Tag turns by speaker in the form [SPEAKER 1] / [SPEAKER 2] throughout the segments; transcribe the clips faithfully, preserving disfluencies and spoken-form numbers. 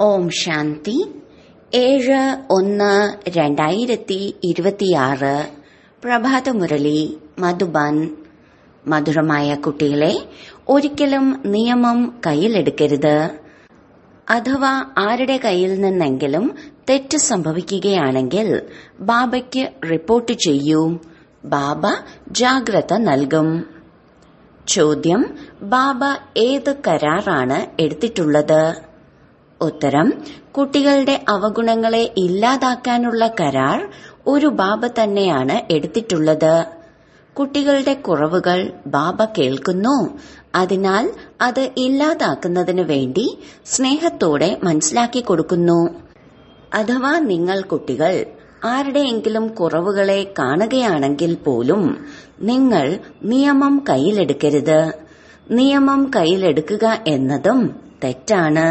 [SPEAKER 1] ഓം ശാന്തി. ഏഴ് ഒന്ന് രണ്ടായിരത്തി ഇരുപത്തിയാറ് പ്രഭാതമുരളി മധുബൻ. മധുരമായ കുട്ടികളെ, ഒരിക്കലും നിയമം കയ്യിലെടുക്കരുത്. അഥവാ ആരുടെ കയ്യിൽ നിന്നെങ്കിലും തെറ്റ് സംഭവിക്കുകയാണെങ്കിൽ ബാബയ്ക്ക് റിപ്പോർട്ട് ചെയ്യൂ. ബാബ ജാഗ്രത നൽകും. ചോദ്യം: ബാബ ഏത് കരാറാണ് എടുത്തിട്ടുള്ളത്? ഉത്തരം: കുട്ടികളുടെ അവഗുണങ്ങളെ ഇല്ലാതാക്കാനുള്ള കരാർ ഒരു ബാബ തന്നെയാണ് എടുത്തിട്ടുള്ളത്. കുട്ടികളുടെ കുറവുകൾ ബാബ കേൾക്കുന്നു. അതിനാൽ അത് ഇല്ലാതാക്കുന്നതിന് വേണ്ടി സ്നേഹത്തോടെ മനസ്സിലാക്കി കൊടുക്കുന്നു. അഥവാ നിങ്ങൾ കുട്ടികൾ ആരുടെയെങ്കിലും കുറവുകളെ കാണുകയാണെങ്കിൽ പോലും നിങ്ങൾ നിയമം കയ്യിലെടുക്കരുത്. നിയമം കയ്യിലെടുക്കുക എന്നതും തെറ്റാണ്.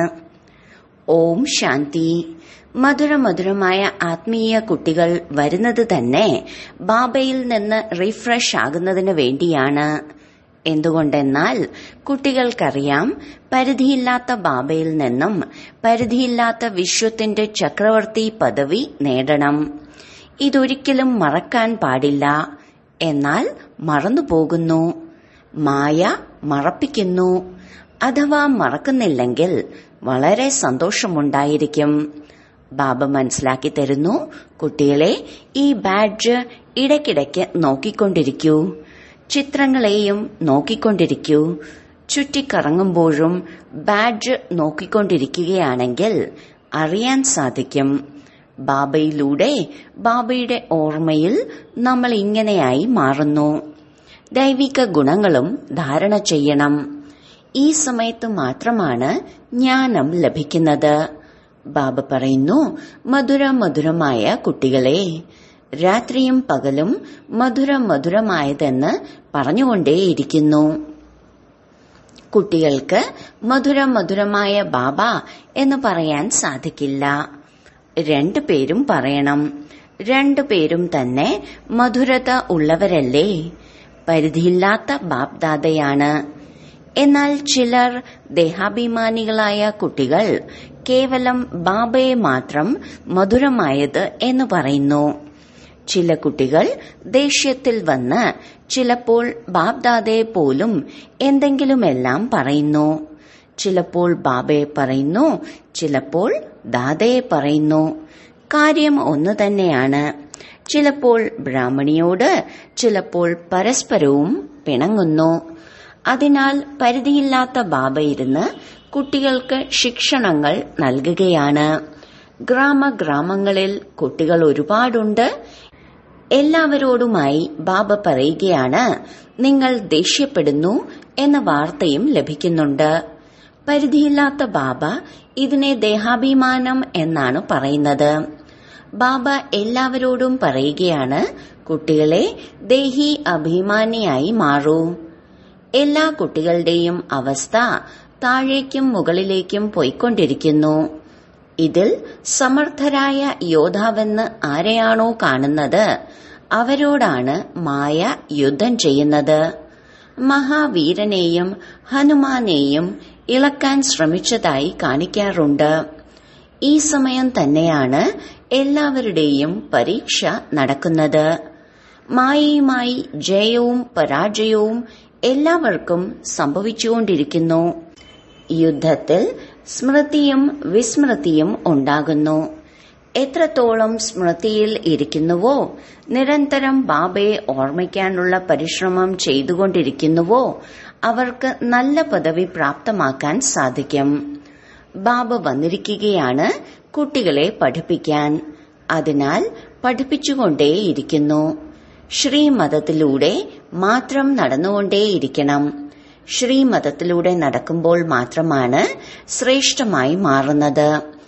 [SPEAKER 1] ഓം ശാന്തി. മധുരമധുരമായ ആത്മീയ കുട്ടികൾ വരുന്നത് തന്നെ ബാബയിൽ നിന്ന് റിഫ്രഷ് ആകുന്നതിന് വേണ്ടിയാണ്. എന്തുകൊണ്ടെന്നാൽ കുട്ടികൾക്കറിയാം, പരിധിയില്ലാത്ത ബാബയിൽ നിന്നും പരിധിയില്ലാത്ത വിശ്വത്തിന്റെ ചക്രവർത്തി പദവി നേടണം. ഇതൊരിക്കലും മറക്കാൻ പാടില്ല. എന്നാൽ മറന്നുപോകുന്നു. മായ മറപ്പിക്കുന്നു. അഥവാ മറക്കുന്നില്ലെങ്കിൽ വളരെ സന്തോഷമുണ്ടായിരിക്കും. ബാബ മനസ്സിലാക്കി തരുന്നു, കുട്ടികളെ, ഈ ബാഡ്ജ് ഇടയ്ക്കിടയ്ക്ക് നോക്കിക്കൊണ്ടിരിക്കൂ. ചിത്രങ്ങളെയും നോക്കിക്കൊണ്ടിരിക്കൂ. ചുറ്റിക്കറങ്ങുമ്പോഴും ബാഡ്ജ് നോക്കിക്കൊണ്ടിരിക്കുകയാണെങ്കിൽ അറിയാൻ സാധിക്കും. ബാബയിലൂടെ, ബാബയുടെ ഓർമ്മയിൽ നമ്മൾ ഇങ്ങനെയായി മാറുന്നു. ദൈവിക ഗുണങ്ങളും ധാരണ ചെയ്യണം. ഈ സമയത്ത് മാത്രമാണ് ജ്ഞാനം ലഭിക്കുന്നത്. ബാബ പറയുന്നു, മധുര മധുരമായ കുട്ടികളെ, രാത്രിയും പകലും മധുര മധുരമായതെന്ന് പറഞ്ഞുകൊണ്ടേയിരിക്കുന്നു. കുട്ടികൾക്ക് മധുര മധുരമായ ബാബ എന്ന് പറയാൻ സാധിക്കില്ല. രണ്ടുപേരും പറയണം. രണ്ടുപേരും തന്നെ മധുരത ഉള്ളവരല്ലേ? പരിധിയില്ലാത്ത ബാപ്ദാദയാണ്. എന്നാൽ ചിലർ ദേഹാഭിമാനികളായ കുട്ടികൾ കേവലം ബാബയെ മാത്രം മധുരമായത് എന്ന് പറയുന്നു. ചില കുട്ടികൾ ദേഷ്യത്തിൽ വന്ന് ചിലപ്പോൾ ബാപ്ദാദയെ പോലും എന്തെങ്കിലുമെല്ലാം പറയുന്നു. ചിലപ്പോൾ ബാബയെ പറയുന്നു, ചിലപ്പോൾ ദാദയെ പറയുന്നു. കാര്യം ഒന്നു തന്നെയാണ്. ചിലപ്പോൾ ബ്രാഹ്മണിയോട്, ചിലപ്പോൾ പരസ്പരവും പിണങ്ങുന്നു. അതിനാൽ പരിധിയില്ലാത്ത ബാബ ഇരുന്ന് കുട്ടികൾക്ക് ശിക്ഷണങ്ങൾ നൽകുകയാണ്. ഗ്രാമഗ്രാമങ്ങളിൽ കുട്ടികൾ ഒരുപാടുണ്ട്. എല്ലാവരോടുമായി ബാബ പറയുകയാണ്, നിങ്ങൾ ദേഷ്യപ്പെടുന്നു എന്ന വാർത്തയും ലഭിക്കുന്നുണ്ട്. പരിധിയില്ലാത്ത ബാബ ഇതിനെ ദേഹാഭിമാനം എന്നാണ് പറയുന്നത്. ബാബ എല്ലാവരോടും പറയുകയാണ്, കുട്ടികളെ, ദേഹി അഭിമാനിയായി മാറൂ. എല്ലാ കുട്ടികളുടെയും അവസ്ഥ താഴേക്കും മുകളിലേക്കും പോയിക്കൊണ്ടിരിക്കുന്നു. ഇതിൽ സമർത്ഥരായ യോദ്ധാവെന്ന് ആരെയാണോ കാണുന്നത് അവരോടാണ് മായ യുദ്ധം ചെയ്യുന്നത്. മഹാവീരനെയും ഹനുമാനെയും ഇളക്കാൻ ശ്രമിച്ചതായി കാണിക്കാറുണ്ട്. ഈ സമയം തന്നെയാണ് എല്ലാവരുടെയും പരീക്ഷ നടക്കുന്നത്. മായയുമായി ജയവും പരാജയവും എല്ലാവർക്കും സംഭവിച്ചുകൊണ്ടിരിക്കുന്നു. യുദ്ധത്തിൽ സ്മൃതിയും വിസ്മൃതിയും ഉണ്ടാകുന്നു. എത്രത്തോളം സ്മൃതിയിൽ ഇരിക്കുന്നുവോ, നിരന്തരം ബാബയെ ഓർമ്മിക്കാനുള്ള പരിശ്രമം ചെയ്തുകൊണ്ടിരിക്കുന്നുവോ, അവർക്ക് നല്ല പദവി പ്രാപ്തമാക്കാൻ സാധിക്കും. ബാബ വന്നിരിക്കുകയാണ് കുട്ടികളെ പഠിപ്പിക്കാൻ. അതിനാൽ പഠിപ്പിച്ചുകൊണ്ടേയിരിക്കുന്നു. ശ്രീമതത്തിലൂടെ മാത്രം നടന്നുകൊണ്ടേയിരിക്കണം. ശ്രീമതത്തിലൂടെ നടക്കുമ്പോൾ മാത്രമാണ് ശ്രേഷ്ഠമായി മാറുന്നത്.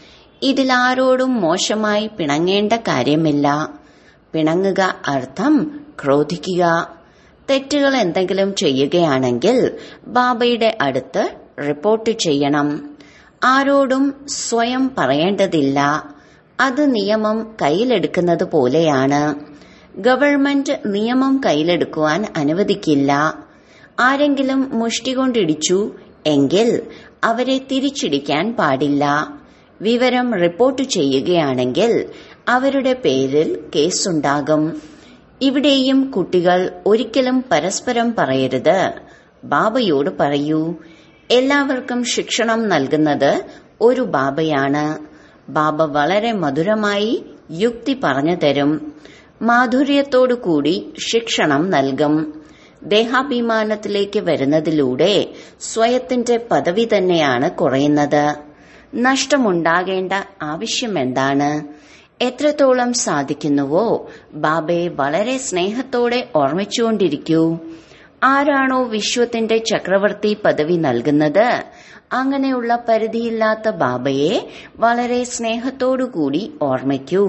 [SPEAKER 1] ഇതിലാരോടും മോശമായി പിണങ്ങേണ്ട കാര്യമില്ല. പിണങ്ങുക അർത്ഥം ക്രോധിക്കുക. തെറ്റുകൾ എന്തെങ്കിലും ചെയ്യുകയാണെങ്കിൽ ബാബയുടെ അടുത്ത് റിപ്പോർട്ട് ചെയ്യണം. ആരോടും സ്വയം പറയേണ്ടതില്ല. അത് നിയമം കയ്യിലെടുക്കുന്നത് പോലെയാണ്. ഗവൺമെന്റ് നിയമം കയ്യിലെടുക്കുവാൻ അനുവദിക്കില്ല. ആരെങ്കിലും മുഷ്ടി കൊണ്ടിടിച്ചു എങ്കിൽ അവരെ തിരിച്ചിടിക്കാൻ പാടില്ല. വിവരം റിപ്പോർട്ട് ചെയ്യുകയാണെങ്കിൽ അവരുടെ പേരിൽ കേസുണ്ടാകും. ഇവിടെയും കുട്ടികൾ ഒരിക്കലും പരസ്പരം പറയരുത്. ബാബയോട് പറയൂ, എല്ലാവർക്കും ശിക്ഷണം നൽകുന്നത് ഒരു ബാബയാണ്. ബാബ വളരെ മധുരമായി യുക്തി പറഞ്ഞു തരും. മാധുര്യത്തോടു കൂടി ശിക്ഷണം നൽകും. ദേഹാഭിമാനത്തിലേക്ക് വരുന്നതിലൂടെ സ്വയത്തിന്റെ പദവി തന്നെയാണ് കുറയുന്നത്. നഷ്ടമുണ്ടാകേണ്ട ആവശ്യമെന്താണ്? എത്രത്തോളം സാധിക്കുന്നുവോ ബാബയെ വളരെ സ്നേഹത്തോടെ ഓർമ്മിച്ചുകൊണ്ടിരിക്കൂ. ആരാണോ വിശ്വത്തിന്റെ ചക്രവർത്തി പദവി നൽകുന്നത്, അങ്ങനെയുള്ള പരിധിയില്ലാത്ത ബാബയെ വളരെ സ്നേഹത്തോടുകൂടി ഓർമ്മിക്കൂ.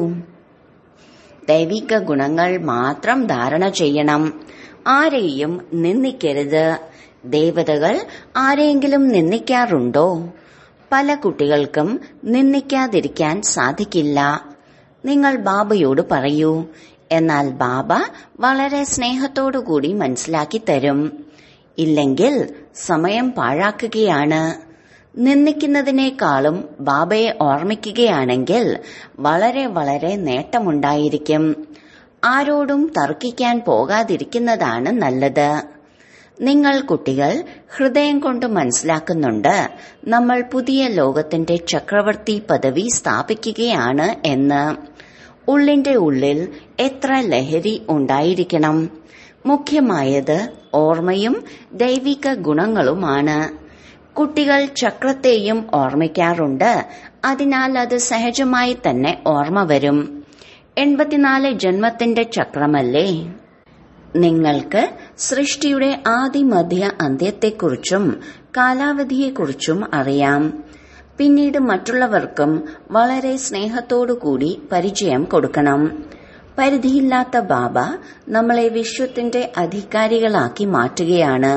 [SPEAKER 1] ദൈവിക ഗുണങ്ങൾ മാത്രം ധാരണ ചെയ്യണം. ആരെയും നിന്ദിക്കരുത്. ദേവതകൾ ആരെയെങ്കിലും നിന്ദിക്കാറുണ്ടോ? പല കുട്ടികൾക്കും നിന്ദിക്കാതിരിക്കാൻ സാധിക്കില്ല. നിങ്ങൾ ബാബയോട് പറയൂ, എന്നാൽ ബാബ വളരെ സ്നേഹത്തോടുകൂടി മനസ്സിലാക്കി തരും. ഇല്ലെങ്കിൽ സമയം പാഴാക്കുകയാണ്. നിന്ദിക്കുന്നതിനേക്കാളും ബാബയെ ഓർമ്മിക്കുകയാണെങ്കിൽ വളരെ വളരെ നേട്ടമുണ്ടായിരിക്കും. ആരോടും തർക്കിക്കാൻ പോകാതിരിക്കുന്നതാണ് നല്ലത്. നിങ്ങൾ കുട്ടികൾ ഹൃദയം കൊണ്ട് മനസ്സിലാക്കുന്നുണ്ട് നമ്മൾ പുതിയ ലോകത്തിന്റെ ചക്രവർത്തി പദവി സ്ഥാപിക്കുകയാണ് എന്ന്. ഉള്ളിന്റെ ഉള്ളിൽ എത്ര ലഹരി ഉണ്ടായിരിക്കണം. മുഖ്യമായത് ഓർമ്മയും ദൈവിക ഗുണങ്ങളുമാണ്. കുട്ടികൾ ചക്രത്തെയും ഓർമ്മിക്കാറുണ്ട്. അതിനാൽ അത് സഹജമായി തന്നെ ഓർമ്മ വരും. എൺപത്തിനാല് ജന്മത്തിന്റെ ചക്രമല്ലേ. നിങ്ങൾക്ക് സൃഷ്ടിയുടെ ആദിമധ്യ അന്ത്യത്തെക്കുറിച്ചും കാലാവധിയെക്കുറിച്ചും അറിയാം. പിന്നീട് മറ്റുള്ളവർക്കും വളരെ സ്നേഹത്തോടുകൂടി പരിചയം കൊടുക്കണം. പരിധിയില്ലാത്ത ബാബ നമ്മളെ വിശ്വത്തിന്റെ അധികാരികളാക്കി മാറ്റുകയാണ്.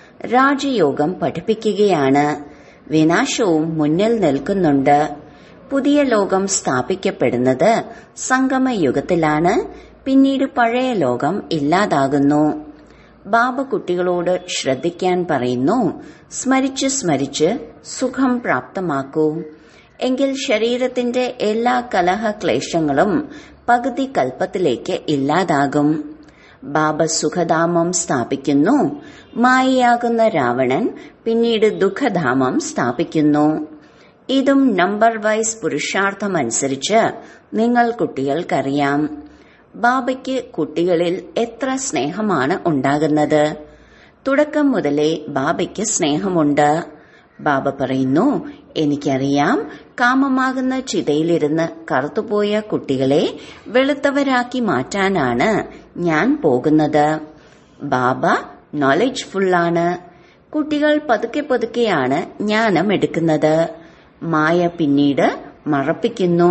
[SPEAKER 1] രാജയോഗം പഠിപ്പിക്കുകയാണ്. വിനാശവും മുന്നിൽ നിൽക്കുന്നുണ്ട്. പുതിയ ലോകം സ്ഥാപിക്കപ്പെടുന്നത് സംഗമയുഗത്തിലാണ്. പിന്നീട് പഴയ ലോകം ഇല്ലാതാകുന്നു. ബാബ കുട്ടികളോട് ശ്രദ്ധിക്കാൻ പറയുന്നു. സ്മരിച്ച് സ്മരിച്ച് സുഖം പ്രാപ്തമാക്കൂ. എങ്കിൽ ശരീരത്തിന്റെ എല്ലാ കലഹ ക്ലേശങ്ങളും പകുതി കൽപ്പത്തിലേക്ക് ഇല്ലാതാകും. ബാബ സുഖധാമം സ്ഥാപിക്കുന്നു. മായയാകുന്ന രാവണൻ പിന്നീട് ദുഃഖധാമം സ്ഥാപിക്കുന്നു. ഇതും നമ്പർ വൈസ് പുരുഷാർത്ഥമനുസരിച്ച് നിങ്ങൾ കുട്ടികൾക്കറിയാം. ബാബയ്ക്ക് കുട്ടികളിൽ എത്ര സ്നേഹമാണ് ഉണ്ടാകുന്നത്. തുടക്കം മുതലേ ബാബയ്ക്ക് സ്നേഹമുണ്ട്. ബാബ പറയുന്നു, എനിക്കറിയാം, കാമമാകുന്ന ചിതയിലിരുന്ന് കറുത്തുപോയ കുട്ടികളെ വെളുത്തവരാക്കി മാറ്റാനാണ് ഞാൻ പോകുന്നത്. ബാബ നോളജ്ഫുള്ളാണ്. കുട്ടികൾ പതുക്കെ പതുക്കെയാണ് ജ്ഞാനം എടുക്കുന്നത്. മായ പിന്നീട് മറപ്പിക്കുന്നു.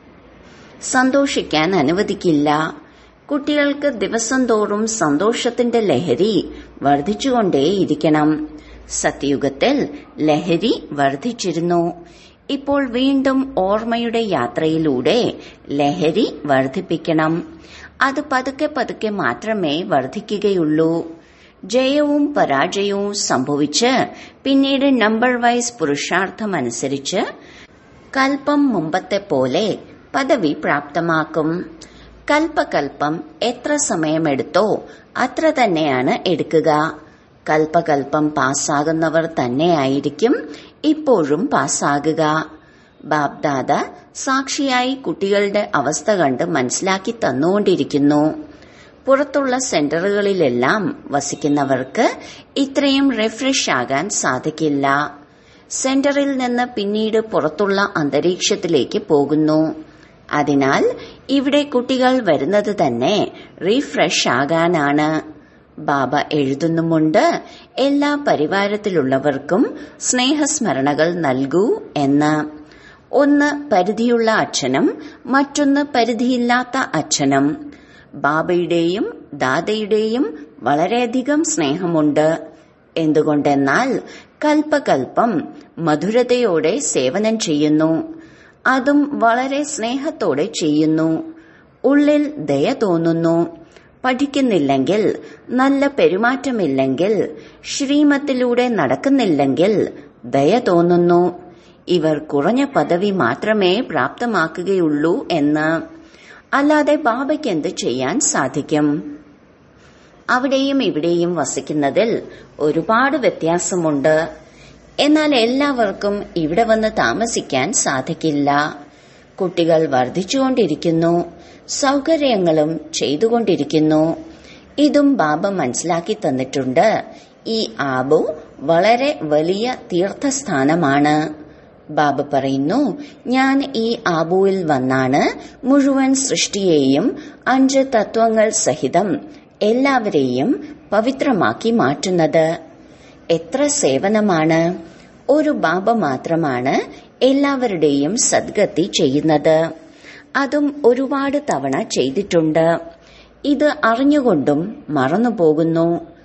[SPEAKER 1] സന്തോഷിക്കാൻ അനുവദിക്കില്ല. കുട്ടികൾക്ക് ദിവസം തോറും സന്തോഷത്തിന്റെ ലഹരി വർദ്ധിച്ചുകൊണ്ടേയിരിക്കണം. സത്യയുഗത്തിൽ ലഹരി വർദ്ധിച്ചിരുന്നു. ഇപ്പോൾ വീണ്ടും ഓർമ്മയുടെ യാത്രയിലൂടെ ലഹരി വർദ്ധിപ്പിക്കണം. അത് പതുക്കെ പതുക്കെ മാത്രമേ വർദ്ധിക്കുകയുള്ളൂ. ജയവും പരാജയവും സംഭവിച്ച് പിന്നീട് നമ്പർ വൈസ് പുരുഷാർത്ഥമനുസരിച്ച് കൽപ്പം മുമ്പത്തെ പോലെ പദവി പ്രാപ്തമാക്കും. കൽപ്പകൽപ്പം എത്ര സമയമെടുത്തോ അത്ര തന്നെയാണ് എടുക്കുക. കൽപ്പകൽപ്പം പാസ്സാകുന്നവർ തന്നെയായിരിക്കും ഇപ്പോഴും പാസ്സാകുക. ബാബ്ദാദ സാക്ഷിയായി കുട്ടികളുടെ അവസ്ഥ കണ്ട് മനസ്സിലാക്കി തന്നുകൊണ്ടിരിക്കുന്നു. പുറത്തുള്ള സെന്ററുകളിലെല്ലാം വസിക്കുന്നവർക്ക് ഇത്രയും റിഫ്രഷ് ആകാൻ സാധിക്കില്ല. സെന്ററിൽ നിന്ന് പിന്നീട് പുറത്തുള്ള അന്തരീക്ഷത്തിലേക്ക് പോകുന്നു. അതിനാൽ ഇവിടെ കുട്ടികൾ വരുന്നത് തന്നെ റീഫ്രഷ് ആകാനാണ്. ബാബ എഴുതുന്നുമുണ്ട്, എല്ലാ പരിവാരത്തിലുള്ളവർക്കും സ്നേഹസ്മരണകൾ നൽകൂ എന്ന്. ഒന്ന് പരിധിയുള്ള അച്ഛനും മറ്റൊന്ന് പരിധിയില്ലാത്ത അച്ഛനും. ബാബയുടെയും ദാദയുടെയും വളരെയധികം സ്നേഹമുണ്ട്. എന്തുകൊണ്ടെന്നാൽ കൽപ്പകൽപ്പം മധുരതയോടെ സേവനം ചെയ്യുന്നു. അതും വളരെ സ്നേഹത്തോടെ ചെയ്യുന്നു. ഉള്ളിൽ ദയ തോന്നുന്നു. പഠിക്കുന്നില്ലെങ്കിൽ, നല്ല പെരുമാറ്റമില്ലെങ്കിൽ, ശ്രീമത്തിലൂടെ നടക്കുന്നില്ലെങ്കിൽ ദയ തോന്നുന്നു. ഇവർ കുറഞ്ഞ പദവി മാത്രമേ പ്രാപ്തമാക്കുകയുള്ളൂ എന്ന്. അല്ലാതെ ബാബയ്ക്ക് എന്ത് ചെയ്യാൻ സാധിക്കും? അവിടെയും ഇവിടെയും വസിക്കുന്നതിൽ ഒരുപാട് വ്യത്യാസമുണ്ട്. എന്നാൽ എല്ലാവർക്കും ഇവിടെ വന്ന് താമസിക്കാൻ സാധിക്കില്ല. കുട്ടികൾ വർദ്ധിച്ചുകൊണ്ടിരിക്കുന്നു, സൗകര്യങ്ങളും ചെയ്തുകൊണ്ടിരിക്കുന്നു. ഇതും ബാബ മനസ്സിലാക്കി തന്നിട്ടുണ്ട്. ഈ ആബു വളരെ വലിയ തീർത്ഥസ്ഥാനമാണ്. ബാബ പറയുന്നു, ഞാൻ ഈ ആബുവിൽ വന്നാണ് മുഴുവൻ സൃഷ്ടിയെയും അഞ്ച് തത്വങ്ങൾ സഹിതം എല്ലാവരെയും പവിത്രമാക്കി മാറ്റുന്നത്. എത്ര സേവനമാണ്! ഒരു ബാബ മാത്രമാണ് എല്ലാവരുടെയും സദ്ഗതി ചെയ്യുന്നത്. അതും ഒരുപാട് തവണ ചെയ്തിട്ടുണ്ട്. ഇത് അറിഞ്ഞുകൊണ്ടും മറന്നുപോകുന്നു.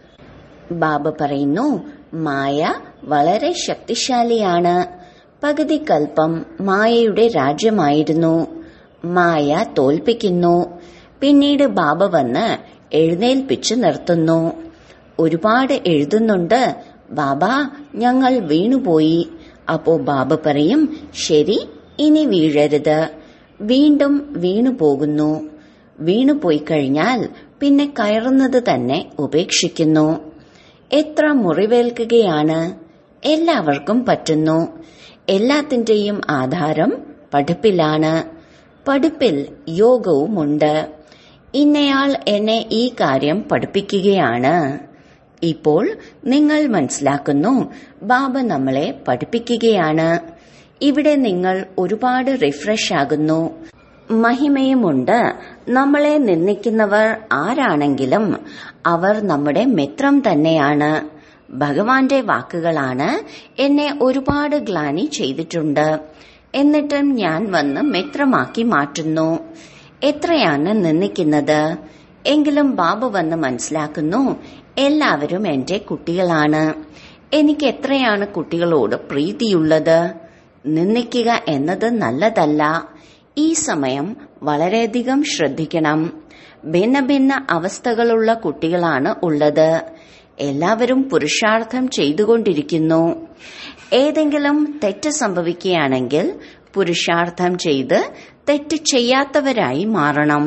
[SPEAKER 1] ബാബ പറയുന്നു, മായ വളരെ ശക്തിശാലിയാണ്. പകുതി കൽപ്പം മായയുടെ രാജ്യമായിരുന്നു. മായ തോൽപ്പിക്കുന്നു. പിന്നീട് ബാബ വന്ന് എഴുന്നേൽപ്പിച്ചു നിർത്തുന്നു. ഒരുപാട് എഴുതുന്നുണ്ട്, ബാബ ഞങ്ങൾ വീണുപോയി. അപ്പോ ബാബ പറയും, ശരി, ഇനി വീഴരുത്. വീണ്ടും വീണുപോകുന്നു. വീണുപോയി കഴിഞ്ഞാൽ പിന്നെ കയറുന്നത് തന്നെ ഉപേക്ഷിക്കുന്നു. എത്ര മുറിവേൽക്കുകയാണ്! എല്ലാവർക്കും പറ്റുന്നു. എല്ലാത്തിന്റെയും ആധാരം പഠിപ്പിലാണ്. പഠിപ്പിൽ യോഗവുമുണ്ട്. ഇന്നയാൾ എന്നെ ഈ കാര്യം പഠിപ്പിക്കുകയാണ്. ഇപ്പോൾ നിങ്ങൾ മനസ്സിലാക്കുന്നു, ബാബ നമ്മളെ പഠിപ്പിക്കുകയാണ്. ഇവിടെ നിങ്ങൾ ഒരുപാട് റിഫ്രഷ് ആകുന്നു. മഹിമയുമുണ്ട്. നമ്മളെ നിന്ദിക്കുന്നവർ ആരാണെങ്കിലും അവർ നമ്മുടെ മിത്രം തന്നെയാണ്. ഭഗവാന്റെ വാക്കുകളാണ്, എന്നെ ഒരുപാട് ഗ്ലാനി ചെയ്തിട്ടുണ്ട്, എന്നിട്ടും ഞാൻ വന്ന് മിത്രമാക്കി മാറ്റുന്നു. എത്രയാണ് നിന്ദിക്കുന്നത്? എങ്കിലും ബാബ വന്ന് മനസ്സിലാക്കുന്നു, എല്ലാവരും എന്റെ കുട്ടികളാണ്. എനിക്ക് എത്രയാണ് കുട്ടികളോട് പ്രീതിയുള്ളത്. നിന്ദിക്കുക എന്നത് നല്ലതല്ല. ഈ സമയം വളരെയധികം ശ്രദ്ധിക്കണം. ഭിന്ന ഭിന്ന അവസ്ഥകളുള്ള കുട്ടികളാണ് ഉള്ളത്. എല്ലാവരും പുരുഷാർത്ഥം ചെയ്തുകൊണ്ടിരിക്കുന്നു. ഏതെങ്കിലും തെറ്റ് സംഭവിക്കുകയാണെങ്കിൽ പുരുഷാർത്ഥം ചെയ്ത് തെറ്റ് ചെയ്യാത്തവരായി മാറണം.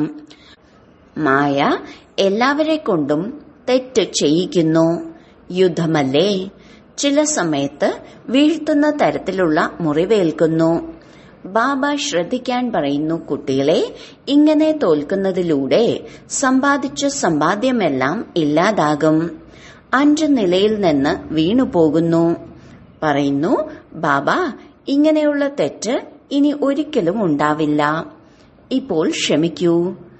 [SPEAKER 1] മായ എല്ലാവരെ കൊണ്ടും തെറ്റ് ചെയ്യിക്കുന്നു. യുദ്ധമല്ലേ? ചില സമയത്ത് വീഴ്ത്തുന്ന തരത്തിലുള്ള മുറിവേൽക്കുന്നു. ബാബ ശ്രദ്ധിക്കാൻ പറയുന്നു, കുട്ടികളെ, ഇങ്ങനെ തോൽക്കുന്നതിലൂടെ സമ്പാദിച്ച സമ്പാദ്യമെല്ലാം ഇല്ലാതാകും. അഞ്ച് നിലയിൽ നിന്ന് വീണുപോകുന്നു. പറയുന്നു, ബാബ ഇങ്ങനെയുള്ള തെറ്റ് ഇനി ഒരിക്കലും ഉണ്ടാവില്ല. ഇപ്പോൾ ക്ഷമിക്കൂ.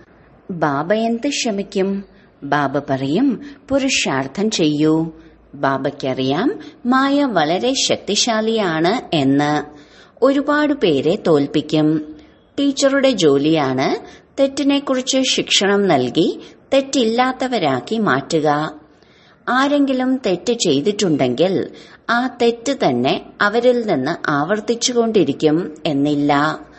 [SPEAKER 1] ബാബ എന്ത് ക്ഷമിക്കും? ബാബ പറയും, പുരുഷാർത്ഥം ചെയ്യൂ. ബാബയ്ക്കറിയാം മായ വളരെ ശക്തിശാലിയാണ് എന്ന്. ഒരുപാട് പേരെ തോൽപ്പിക്കും. ടീച്ചറുടെ ജോലിയാണ് തെറ്റിനെക്കുറിച്ച് ശിക്ഷണം നൽകി തെറ്റില്ലാത്തവരാക്കി മാറ്റുക. ആരെങ്കിലും തെറ്റ് ചെയ്തിട്ടുണ്ടെങ്കിൽ ആ തെറ്റ് തന്നെ അവരിൽ നിന്ന് ആവർത്തിച്ചുകൊണ്ടിരിക്കും എന്നില്ല.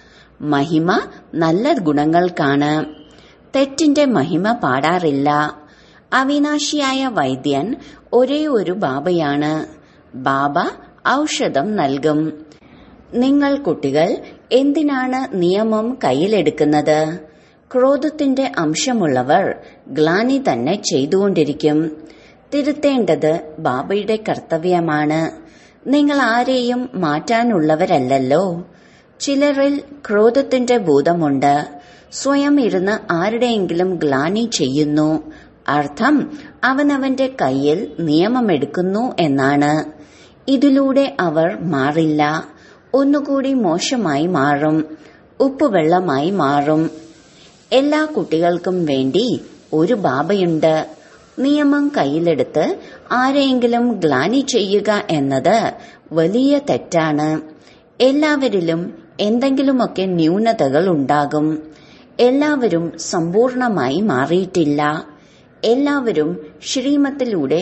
[SPEAKER 1] മഹിമ നല്ല ഗുണങ്ങൾക്കാണ്. തെറ്റിന്റെ മഹിമ പാടാറില്ല. അവിനാശിയായ വൈദ്യൻ ഒരേ ഒരു ബാബയാണ്. ബാബ ഔഷധം നൽകും. നിങ്ങൾ കുട്ടികൾ എന്തിനാണ് നിയമം കയ്യിലെടുക്കുന്നത്? ക്രോധത്തിന്റെ അംശമുള്ളവർ ഗ്ലാനി തന്നെ ചെയ്തുകൊണ്ടിരിക്കും. തിരുത്തേണ്ടത് ബാബയുടെ കർത്തവ്യമാണ്. നിങ്ങൾ ആരെയും മാറ്റാനുള്ളവരല്ലല്ലോ. ചിലരിൽ ക്രോധത്തിന്റെ ഭൂതമുണ്ട്. സ്വയം ഇരുന്ന് ആരുടെയെങ്കിലും ഗ്ലാനി ചെയ്യുന്നു. അർത്ഥം അവനവന്റെ കയ്യിൽ നിയമമെടുക്കുന്നു എന്നാണ്. ഇതിലൂടെ അവർ മാറില്ല. ഒന്നുകൂടി മോശമായി മാറും. ഉപ്പുവെള്ളമായി മാറും. എല്ലാ കുട്ടികൾക്കും വേണ്ടി ഒരു ബാബയുണ്ട്. നിയമം കയ്യിലെടുത്ത് ആരെയെങ്കിലും ഗ്ലാനി ചെയ്യുക എന്നത് വലിയ തെറ്റാണ്. എല്ലാവരിലും എന്തെങ്കിലുമൊക്കെ ന്യൂനതകൾ ഉണ്ടാകും. എല്ലാവരും സമ്പൂർണമായി മാറിയിട്ടില്ല. എല്ലാവരും ശ്രീമത്തിലൂടെ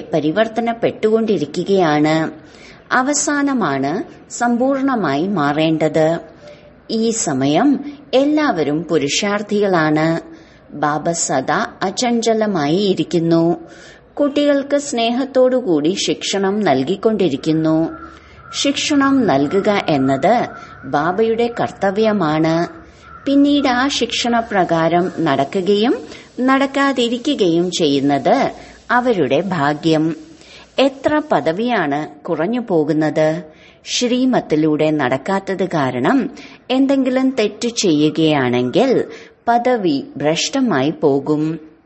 [SPEAKER 1] പരിവർത്തനപ്പെട്ടുകൊണ്ടിരിക്കുകയാണ്. അവസാനമാണ് സമ്പൂർണമായി മാറേണ്ടത്. ഈ സമയം എല്ലാവരും പുരുഷാർത്ഥികളാണ്. ബാബ സദാ അചഞ്ചലമായി ഇരിക്കുന്നു. കുട്ടികൾക്ക് സ്നേഹത്തോടുകൂടി ശിക്ഷണം നൽകിക്കൊണ്ടിരിക്കുന്നു. ശിക്ഷണം നൽകുക എന്നത് ബാബയുടെ കർത്തവ്യമാണ്. പിന്നീട് ആ ശിക്ഷണപ്രകാരം നടക്കുകയും നടക്കാതിരിക്കുകയും ചെയ്യുന്നത് അവരുടെ ഭാഗ്യം. എത്ര പദവിയാണ് കുറഞ്ഞു പോകുന്നത്. ശ്രീമത്തിലൂടെ നടക്കാത്തത് കാരണം എന്തെങ്കിലും തെറ്റ് ചെയ്യുകയാണെങ്കിൽ പദവി ഭ്രഷ്ടമായി പോകും.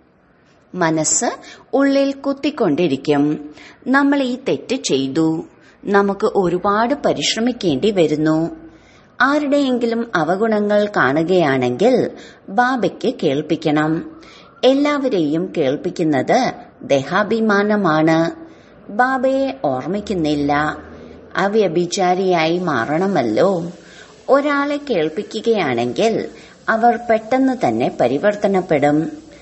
[SPEAKER 1] മനസ്സ് ഉള്ളിൽ കുത്തിക്കൊണ്ടിരിക്കും. നമ്മൾ ഈ തെറ്റ് ചെയ്തു, നമുക്ക് ഒരുപാട് പരിശ്രമിക്കേണ്ടി വരുന്നു. ആരുടെയെങ്കിലും അവഗുണങ്ങൾ കാണുകയാണെങ്കിൽ ബാബയ്ക്ക് കേൾപ്പിക്കണം. എല്ലാവരെയും കേൾപ്പിക്കുന്നത് ദേഹാഭിമാനമാണ്. ബാബയെ ഓർമ്മിക്കുന്നില്ല. അവ്യഭിചാരിയായി മാറണമല്ലോ. ഒരാളെ കേൾപ്പിക്കുകയാണെങ്കിൽ അവർ പെട്ടെന്ന് തന്നെ പരിവർത്തനപ്പെടും.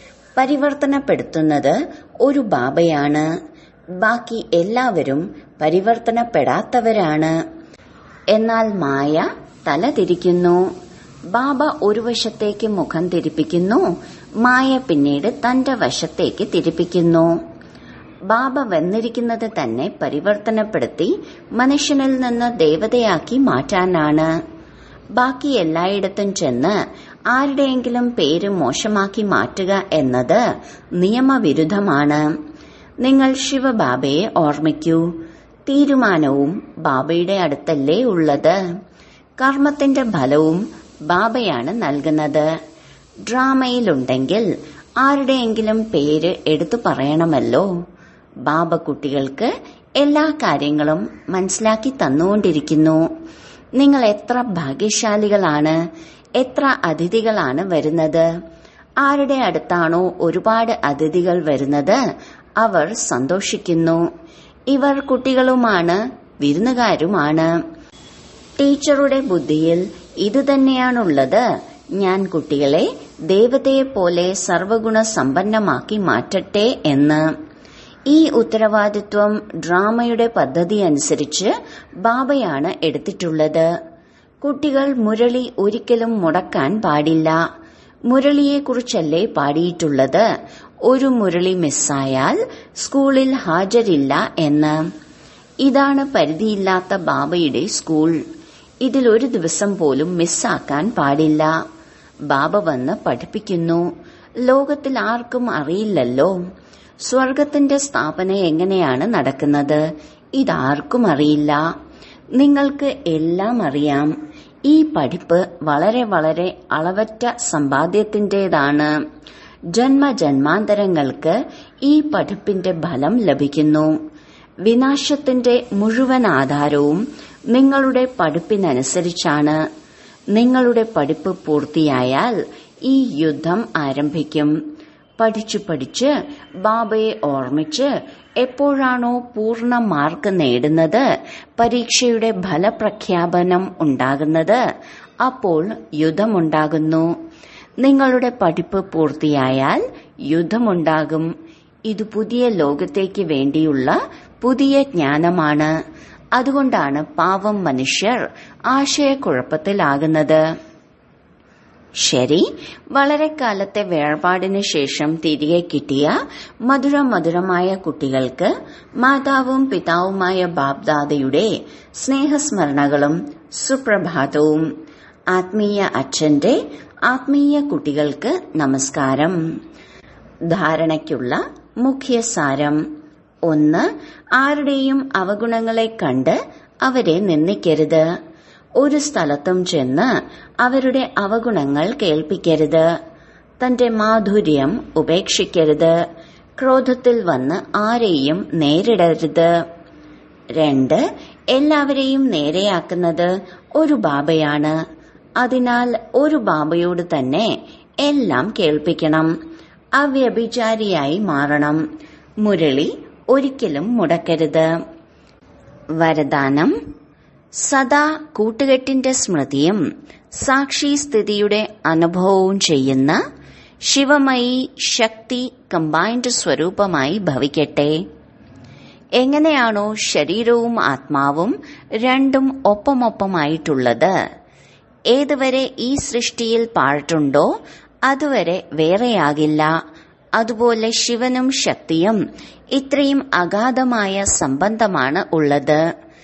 [SPEAKER 1] പരിവർത്തനപ്പെടുത്തുന്നത് ഒരു ബാബയാണ്. ബാക്കി എല്ലാവരും പരിവർത്തനപ്പെടാത്തവരാണ്. എന്നാൽ മായ തല തിരിക്കുന്നു. ബാബ ഒരു വശത്തേക്ക് മുഖം തിരിപ്പിക്കുന്നു, മായ പിന്നീട് തന്റെ വശത്തേക്ക് തിരിപ്പിക്കുന്നു. ബാബ വന്നിരിക്കുന്നത് തന്നെ പരിവർത്തനപ്പെടുത്തി മനുഷ്യനിൽ നിന്ന് ദേവതയാക്കി മാറ്റാനാണ്. ബാക്കി എല്ലായിടത്തും ചെന്ന് ആരുടെയെങ്കിലും പേര് മോശമാക്കി മാറ്റുക എന്നത് നിയമവിരുദ്ധമാണ്. നിങ്ങൾ ശിവബാബയെ ഓർമ്മിക്കൂ. തീരുമാനവും ബാബയുടെ അടുത്തല്ലേ ഉള്ളത്. കർമ്മത്തിന്റെ ഫലവും ബാബയാണ് നൽകുന്നത്. ഡ്രാമയിലുണ്ടെങ്കിൽ ആരുടെയെങ്കിലും പേര് എടുത്തു പറയണമല്ലോ. ബാബ കുട്ടികൾക്ക് എല്ലാ കാര്യങ്ങളും മനസ്സിലാക്കി തന്നുകൊണ്ടിരിക്കുന്നു. നിങ്ങൾ എത്ര ഭാഗ്യശാലികളാണ്. എത്ര അതിഥികളാണ് വരുന്നത്. ആരുടെ അടുത്താണോ ഒരുപാട് അതിഥികൾ വരുന്നത് അവർ സന്തോഷിക്കുന്നു. ഇവർ കുട്ടികളുമാണ്, വിരുന്നുകാരുമാണ്. ടീച്ചറുടെ ബുദ്ധിയിൽ ഇതുതന്നെയാണുള്ളത്. ഞാൻ കുട്ടികളെ ദേവതയെപ്പോലെ സർവഗുണ സമ്പന്നമാക്കി മാറ്റട്ടെ എന്ന്. ഈ ഉത്തരവാദിത്വം ഡ്രാമയുടെ പദ്ധതി അനുസരിച്ച് ബാബയാണ് എടുത്തിട്ടുള്ളത്. കുട്ടികൾ മുരളി ഒരിക്കലും മുടക്കാൻ പാടില്ല. മുരളിയെക്കുറിച്ചല്ലേ പാടിയിട്ടുള്ളത്. ഒരു മുരളി മിസ്സായാൽ സ്കൂളിൽ ഹാജരില്ല എന്ന്. ഇതാണ് പരിധിയില്ലാത്ത ബാബയുടെ സ്കൂൾ. ഇതിൽ ഒരു ദിവസം പോലും മിസ്സാക്കാൻ പാടില്ല. ബാബ വന്ന് പഠിപ്പിക്കുന്നു. ലോകത്തിൽ ആർക്കും അറിയില്ലല്ലോ സ്വർഗത്തിന്റെ സ്ഥാപന എങ്ങനെയാണ് നടക്കുന്നത്. ഇതാർക്കും അറിയില്ല. നിങ്ങൾക്ക് എല്ലാം അറിയാം. ഈ പഠിപ്പ് വളരെ വളരെ അളവറ്റ സമ്പാദ്യത്തിന്റേതാണ്. ജന്മജന്മാന്തരങ്ങൾക്ക് ഈ പഠിപ്പിന്റെ ഫലം ലഭിക്കുന്നു. വിനാശത്തിന്റെ മുഴുവൻ ആധാരവും നിങ്ങളുടെ പഠിപ്പിനനുസരിച്ചാണ്. നിങ്ങളുടെ പഠിപ്പ് പൂർത്തിയായാൽ ഈ യുദ്ധം ആരംഭിക്കും. പഠിച്ചു പഠിച്ച് ബാബയെ ഓർമ്മിച്ച് എപ്പോഴാണോ പൂർണ്ണ മാർക്ക് നേടുന്നത്, പരീക്ഷയുടെ ഫലപ്രഖ്യാപനം ഉണ്ടാകുന്നത്, അപ്പോൾ യുദ്ധമുണ്ടാകുന്നു. നിങ്ങളുടെ പഠിപ്പ് പൂർത്തിയായാൽ യുദ്ധമുണ്ടാകും. ഇത് പുതിയ ലോകത്തേക്ക് വേണ്ടിയുള്ള പുതിയ ജ്ഞാനമാണ്. അതുകൊണ്ടാണ് പാവം മനുഷ്യർ ആശയക്കുഴപ്പത്തിലാകുന്നത്. ശരി, വളരെ കാലത്തെ വേർപാടിന് ശേഷം തിരികെ കിട്ടിയ മധുര മധുരമായ കുട്ടികൾക്ക് മാതാവും പിതാവുമായ ബാബ്ദാദയുടെ സ്നേഹസ്മരണകളും സുപ്രഭാതവും. ആത്മീയ അച്ഛന്റെ ആത്മീയ കുട്ടികൾക്ക് നമസ്കാരം. ധാരണയ്ക്കുള്ള മുഖ്യസാരം. ഒന്ന്, ആരുടെയും അവഗുണങ്ങളെ കണ്ട് അവരെ നിന്ദിക്കരുത്. ഒരു സ്ഥലത്തും ചെന്ന് അവരുടെ അവഗുണങ്ങൾ കേൾപ്പിക്കരുത്. തന്റെ മാധുര്യം ഉപേക്ഷിക്കരുത്. ക്രോധത്തിൽ വന്ന് ആരെയും നേരിടരുത്. രണ്ട്, എല്ലാവരെയും നേരെയാക്കുന്നത് ഒരു ബാബയാണ്. അതിനാൽ ഒരു ബാബയോട് തന്നെ എല്ലാം കേൾപ്പിക്കണം. അവ്യഭിചാരിയായി മാറണം. മുരളി ഒരിക്കലും മുടക്കരുത്. വരദാനം. സദാ കൂട്ടുകെട്ടിന്റെ സ്മൃതിയും സാക്ഷി സ്ഥിതിയുടെ അനുഭവവും ചെയ്യുന്ന ശിവമയി ശക്തി കമ്പൈൻഡ് സ്വരൂപമായി ഭവിക്കട്ടെ. എങ്ങനെയാണോ ശരീരവും ആത്മാവും രണ്ടും ഒപ്പമൊപ്പമായിട്ടുള്ളത്, ഏതുവരെ ഈ സൃഷ്ടിയിൽ പാർട്ടുണ്ടോ അതുവരെ വേറെയാകില്ല. അതുപോലെ ശിവനും ശക്തിയും ഇത്രയും അഗാധമായ സംബന്ധമാണ് ഉള്ളത്.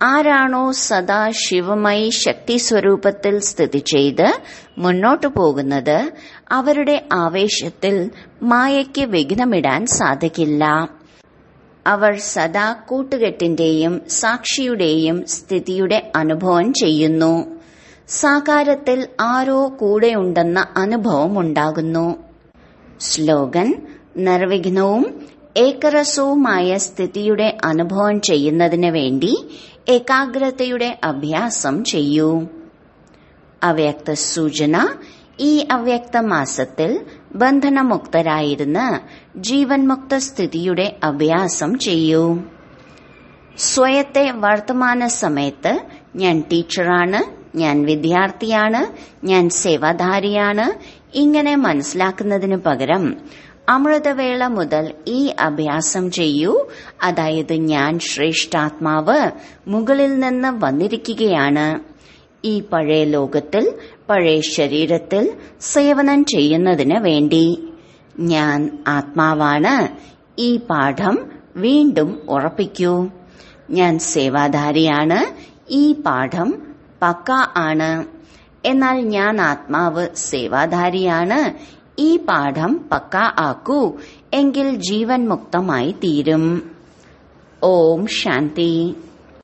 [SPEAKER 1] ആരാണോ സദാ ശിവമയി ശക്തി സ്വരൂപത്തിൽ സ്ഥിതി ചെയ്ത് മുന്നോട്ടു പോകുന്നത് അവരുടെ ആവേശത്തിൽ മായയ്ക്ക് വിഘ്നമിടാൻ സാധിക്കില്ല. അവർ സദാ കൂട്ടുകെട്ടിന്റെയും സാക്ഷിയുടെയും സ്ഥിതിയുടെ അനുഭവം ചെയ്യുന്നു. സാകാരത്തിൽ ആരോ കൂടെയുണ്ടെന്ന അനുഭവം ഉണ്ടാകുന്നു. സ്ലോഗൻ: നിർവിഘ്നവും ഏകരസവുമായ സ്ഥിതിയുടെ അനുഭവം ചെയ്യുന്നതിന് വേണ്ടി ഏകാഗ്രതയുടെ അഭ്യാസം ചെയ്യൂ. അവ്യക്ത സൂചന: ഈ അവ്യക്ത മാസത്തിൽ ബന്ധനമുക്തരായിരുന്ന് ജീവൻ മുക്ത സ്ഥിതിയുടെ അഭ്യാസം ചെയ്യൂ. സ്വയത്തെ വർത്തമാന സമയത്ത് ഞാൻ ടീച്ചറാണ്, ഞാൻ വിദ്യാർത്ഥിയാണ്, ഞാൻ സേവാധാരിയാണ് ഇങ്ങനെ മനസ്സിലാക്കുന്നതിനു പകരം അമൃതവേള മുതൽ ഈ അഭ്യാസം ചെയ്യൂ. അതായത് ഞാൻ ശ്രേഷ്ഠാത്മാവ് മുകളിൽ നിന്ന് വന്നിരിക്കുകയാണ്. ഈ പഴയ ലോകത്തിൽ പഴയ ശരീരത്തിൽ സേവനം ചെയ്യുന്നതിന് വേണ്ടി ഞാൻ ആത്മാവാണ്. ഈ പാഠം വീണ്ടും ഉറപ്പിക്കൂ. ഞാൻ സേവാധാരിയാണ്. ഈ പാഠം പക്ക ആണ്. എന്നാൽ ഞാൻ ആത്മാവ് സേവാധാരിയാണ്. ഈ പാഠം പക്ക ആക്കൂ. എങ്കിൽ ജീവൻ മുക്തമായി തീരും. ഓം ശാന്തി.